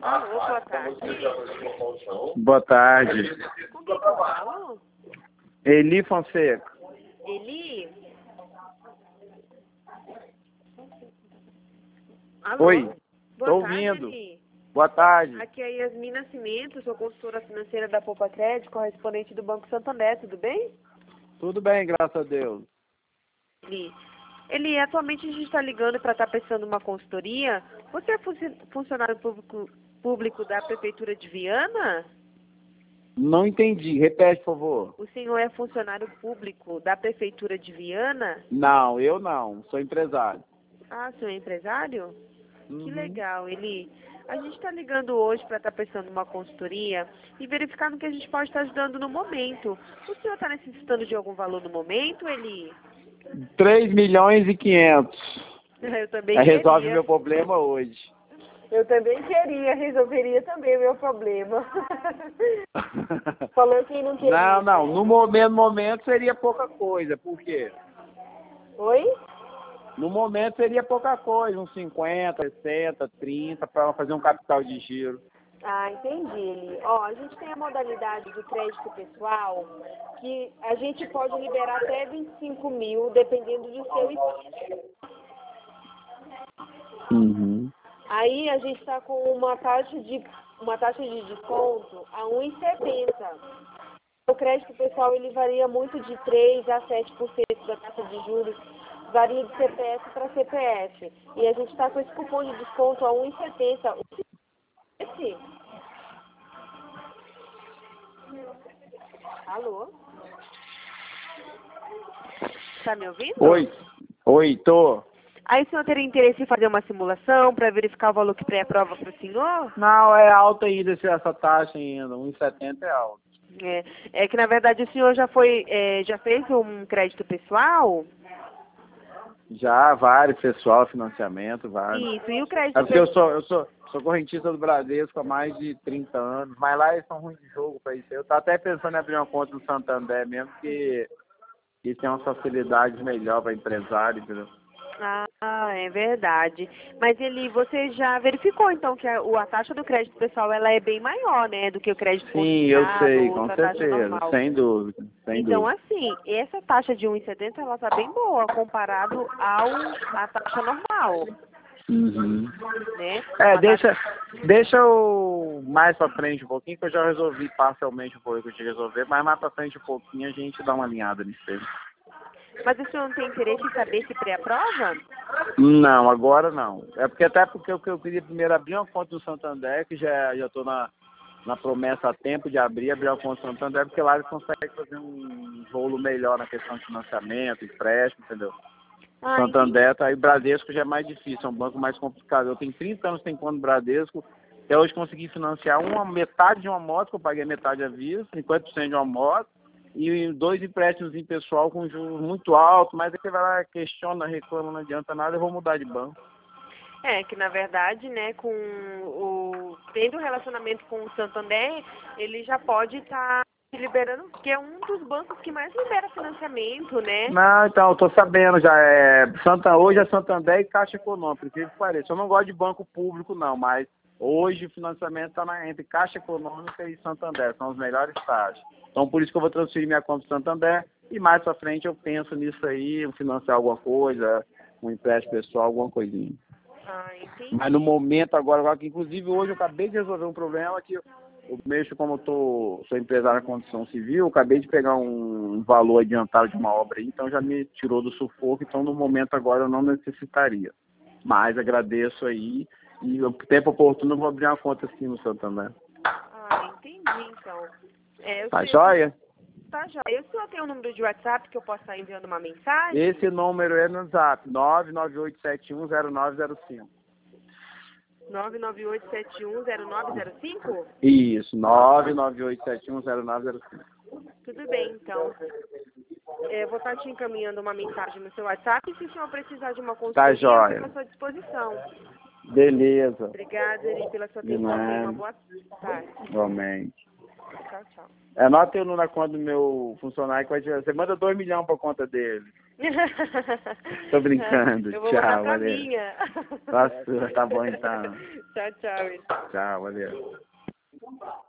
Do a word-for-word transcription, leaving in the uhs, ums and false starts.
Alô, boa tarde. Boa tarde. Com quem que eu falo? Eli Fonseca. Eli? Alô? Oi, Boa tô tarde, ouvindo. Eli. Boa tarde. Aqui é Yasmin Nascimento, sou consultora financeira da Poupa Crédito, correspondente do Banco Santander, tudo bem? Tudo bem, graças a Deus. Eli, Eli, atualmente a gente está ligando para estar prestando uma consultoria. Você é funci- funcionário público, público da Prefeitura de Viana? Não entendi, repete, por favor. O senhor é funcionário público da Prefeitura de Viana? Não, eu não, sou empresário. Ah, senhor é empresário? Que Uhum. legal, Eli. A gente está ligando hoje para estar prestando uma consultoria e verificar no que a gente pode estar ajudando no momento. O senhor está necessitando de algum valor no momento, Eli? três milhões e quinhentos. Eu também É, resolve queria. meu problema hoje. Eu também queria, resolveria também o meu problema. Falou que não queria. Não, não, no momento, momento seria pouca coisa, por quê? Oi? No momento seria pouca coisa, uns cinquenta, sessenta, trinta, para fazer um capital de giro. Ah, entendi, Eli. Ó, a gente tem a modalidade de crédito pessoal que a gente pode liberar até vinte e cinco mil, dependendo do seu estilo. Uhum. Aí a gente está com uma taxa de uma taxa de desconto a um vírgula setenta. O crédito pessoal ele varia muito de três a sete por cento da taxa de juros, varia de C P F para C P F. E a gente está com esse cupom de desconto a um vírgula setenta. Esse? Alô? Tá me ouvindo? Oi, oi, tô. Aí o senhor teria interesse em fazer uma simulação para verificar o valor que pré-aprova para o senhor? Não, é alta ainda esse- essa taxa ainda, um vírgula setenta é alto. É, é que na verdade o senhor já foi, é, já fez um crédito pessoal? Já, vários, pessoal, financiamento, vários. Isso, e o crédito É porque eu pessoal? sou, eu sou, sou correntista do Bradesco há mais de trinta anos, mas lá eles são ruins de jogo para isso. Eu tô até pensando em abrir uma conta no Santander mesmo, que eles têm uma facilidade melhor para empresário, entendeu? Ah, é verdade. Mas ele, você já verificou então que a, o- a taxa do crédito pessoal ela é bem maior, né, do que o crédito Sim, eu consignado sei, ou com outra taxa certeza, normal. sem dúvida, sem Então, dúvida. assim, essa taxa de um vírgula setenta ela tá bem boa comparado ao a taxa normal, Uhum. né? É, Uma taxa... deixa, deixa eu mais pra frente um pouquinho, que eu já resolvi parcialmente o que eu tinha que resolver, mas mais pra frente um pouquinho a gente dá uma alinhada nisso aí. Mas o senhor não tem interesse em saber se pré-aprova? Não, agora não. É porque até porque o que eu queria primeiro abrir uma conta do Santander, que já já estou na, na promessa há tempo de abrir, abrir uma conta do Santander, porque lá eles conseguem fazer um rolo melhor na questão de financiamento, empréstimo, entendeu? O Ah, entendi. Santander, tá aí, o Bradesco já é mais difícil, é um banco mais complicado. Eu tenho trinta anos sem conta no Bradesco, até hoje consegui financiar uma metade de uma moto, que eu paguei metade à vista, cinquenta por cento de uma moto, e dois empréstimos em pessoal com juros muito altos, mas aí você vai lá, questiona, reclama, não adianta nada, eu vou mudar de banco. É, que na verdade, né, com o tendo relacionamento com o Santander, ele já pode estar liberando, porque é um dos bancos que mais libera financiamento, né? Não, então, eu tô sabendo já, é, Santa, hoje é Santander e Caixa Econômica, por incrível que pareça. Eu não gosto de banco público não, mas hoje o financiamento está entre Caixa Econômica e Santander, são os melhores taxas. Então por isso que eu vou transferir minha conta para Santander e mais pra frente eu penso nisso aí, financiar alguma coisa, um empréstimo pessoal, alguma coisinha. Ah, entendi. Mas no momento agora, agora que inclusive hoje eu acabei de resolver um problema que eu, eu mexo como eu tô, sou empresário na construção civil, eu acabei de pegar um, um valor adiantado de uma obra aí, então já me tirou do sufoco, então no momento agora eu não necessitaria. Mas agradeço aí e o tempo oportuno eu vou abrir uma conta assim no Santander. Ah, entendi, então. É, eu Tá sei, joia? tá joia. O senhor tem um número de WhatsApp que eu possa estar enviando uma mensagem? Esse número é no zap, nove nove oito sete um zero nove zero cinco. nove nove oito sete um zero nove zero cinco? Isso, nove nove oito sete um zero nove zero cinco. Tudo bem, então. É, eu vou estar te encaminhando uma mensagem no seu WhatsApp e se o senhor precisar de uma Tá consultoria, eu joia. fico à sua disposição. Beleza. Obrigada, Eri, pela sua De atenção. Tenha uma nada. boa tarde. Igualmente. Tchau, tchau. Anota eu na conta do meu funcionário que vai te... Você manda dois milhões pra conta dele. Tô brincando. Eu vou Tchau, mandar pra valeu. minha. Tá sua, tá bom então. Tchau, tchau. Tchau, valeu.